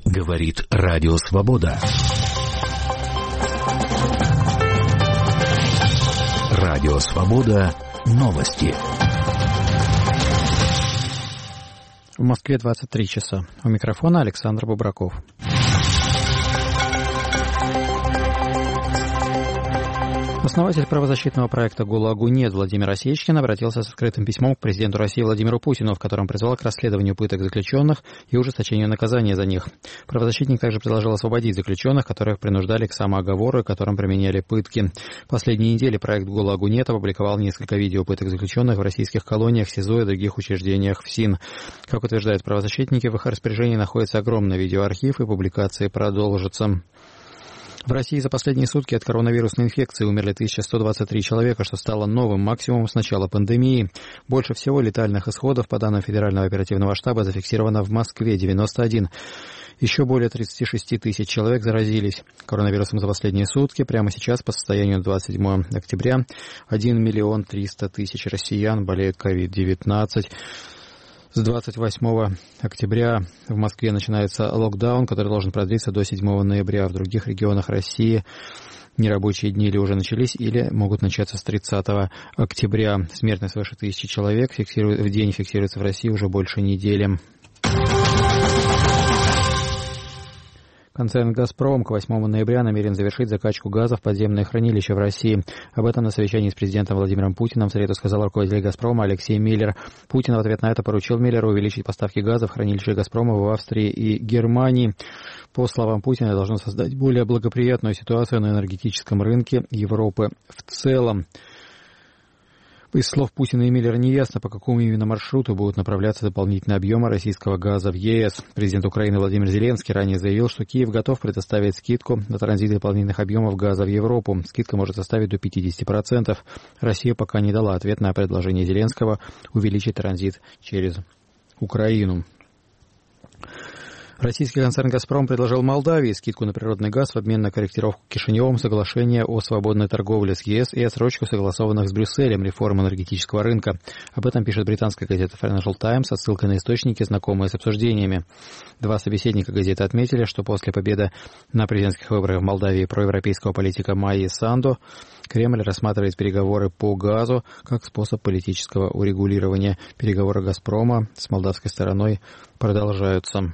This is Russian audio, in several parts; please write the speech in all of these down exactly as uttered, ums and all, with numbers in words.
Говорит Радио Свобода. Радио Свобода. Новости. В Москве двадцать три часа. У микрофона Александр Бубраков. Основатель правозащитного проекта «ГУЛАГу нет» Владимир Осечкин обратился с открытым письмом к президенту России Владимиру Путину, в котором призвал к расследованию пыток заключенных и ужесточению наказания за них. Правозащитник также предложил освободить заключенных, которых принуждали к самооговору и которым применяли пытки. В последние недели проект «ГУЛАГу нет» опубликовал несколько видео пыток заключенных в российских колониях, СИЗО и других учреждениях ФСИН. Как утверждают правозащитники, в их распоряжении находится огромный видеоархив, и публикации продолжатся. В России за последние сутки от коронавирусной инфекции умерли тысяча сто двадцать три человека, что стало новым максимумом с начала пандемии. Больше всего летальных исходов, по данным Федерального оперативного штаба, зафиксировано в Москве — девяносто один. Еще более тридцать шесть тысяч человек заразились коронавирусом за последние сутки. Прямо сейчас, по состоянию на двадцать седьмое октября, один миллион триста тысяч россиян болеют ковид девятнадцать. С двадцать восьмого октября в Москве начинается локдаун, который должен продлиться до седьмого ноября. В других регионах России нерабочие дни или уже начались, или могут начаться с тридцатого октября. Смертность свыше тысячи человек фиксирует, в день фиксируется в России уже больше недели. Концерн «Газпром» к восьмому ноября намерен завершить закачку газа в подземные хранилища в России. Об этом на совещании с президентом Владимиром Путиным в среду сказал руководитель «Газпрома» Алексей Миллер. Путин в ответ на это поручил Миллеру увеличить поставки газа в хранилища «Газпрома» в Австрии и Германии. По словам Путина, это должно создать более благоприятную ситуацию на энергетическом рынке Европы в целом. Из слов Путина и Миллера неясно, по какому именно маршруту будут направляться дополнительные объемы российского газа в ЕС. Президент Украины Владимир Зеленский ранее заявил, что Киев готов предоставить скидку на транзит дополнительных объемов газа в Европу. Скидка может составить до пятьдесят процентов. Россия пока не дала ответ на предложение Зеленского увеличить транзит через Украину. Российский концерн «Газпром» предложил Молдавии скидку на природный газ в обмен на корректировку Кишиневым соглашения о свободной торговле с ЕС и отсрочку согласованных с Брюсселем реформ энергетического рынка. Об этом пишет британская газета Financial Times со ссылкой на источники, знакомые с обсуждениями. Два собеседника газеты отметили, что после победы на президентских выборах в Молдавии проевропейского политика Майи Санду Кремль рассматривает переговоры по газу как способ политического урегулирования. Переговоры «Газпрома» с молдавской стороной продолжаются.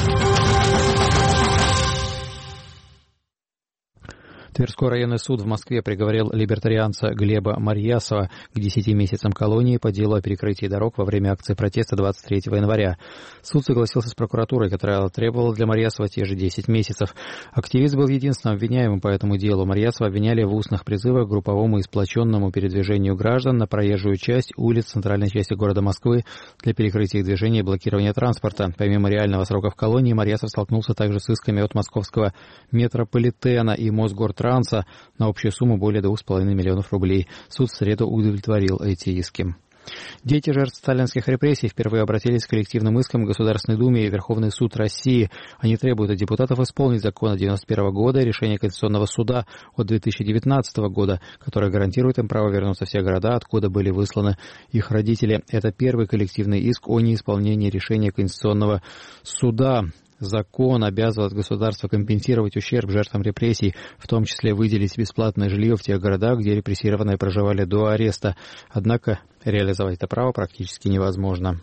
Тверской районный суд в Москве приговорил либертарианца Глеба Марьясова к десяти месяцам колонии по делу о перекрытии дорог во время акции протеста двадцать третьего января. Суд согласился с прокуратурой, которая требовала для Марьясова те же десять месяцев. Активист был единственным обвиняемым по этому делу. Марьясова обвиняли в устных призывах к групповому и сплоченному передвижению граждан на проезжую часть улиц центральной части города Москвы для перекрытия их движения и блокирования транспорта. Помимо реального срока в колонии, Марьясов столкнулся также с исками от московского метрополитена и Мосгортранса на общую сумму более двух с половиной миллионов рублей. Суд в среду удовлетворил эти иски. Дети жертв сталинских репрессий впервые обратились с коллективным иском к Государственной Думе и Верховный суд России. Они требуют от депутатов исполнить закон от девяносто первого года и решение Конституционного суда от две тысячи девятнадцатого года, которое гарантирует им право вернуться в все города, откуда были высланы их родители. Это первый коллективный иск о неисполнении решения Конституционного суда. Закон обязывает государство компенсировать ущерб жертвам репрессий, в том числе выделить бесплатное жилье в тех городах, где репрессированные проживали до ареста. Однако реализовать это право практически невозможно.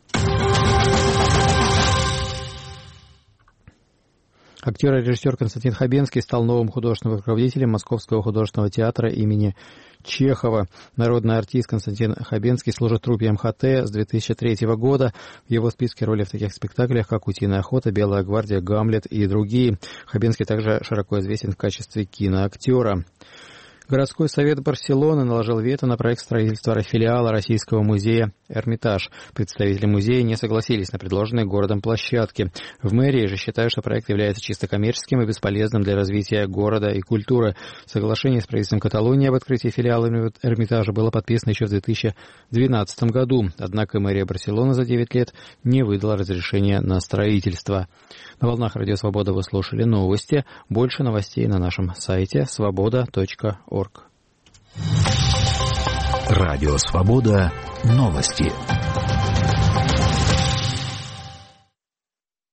Актер и режиссер Константин Хабенский стал новым художественным руководителем Московского художественного театра имени Чехова. Народный артист Константин Хабенский служит труппе эм ха тэ с две тысячи третьего года. В его списке роли в таких спектаклях, как «Утиная охота», «Белая гвардия», «Гамлет» и другие. Хабенский также широко известен в качестве киноактера. Городской совет Барселоны наложил вето на проект строительства филиала Российского музея «Эрмитаж». Представители музея не согласились на предложенные городом площадки. В мэрии же считают, что проект является чисто коммерческим и бесполезным для развития города и культуры. Соглашение с правительством Каталонии об открытии филиала Эрмитажа было подписано еще в две тысячи двенадцатом году. Однако мэрия Барселоны за девять лет не выдала разрешения на строительство. На волнах Радио Свобода вы слушали новости. Больше новостей на нашем сайте свобода точка орг. Радио Свобода. Новости.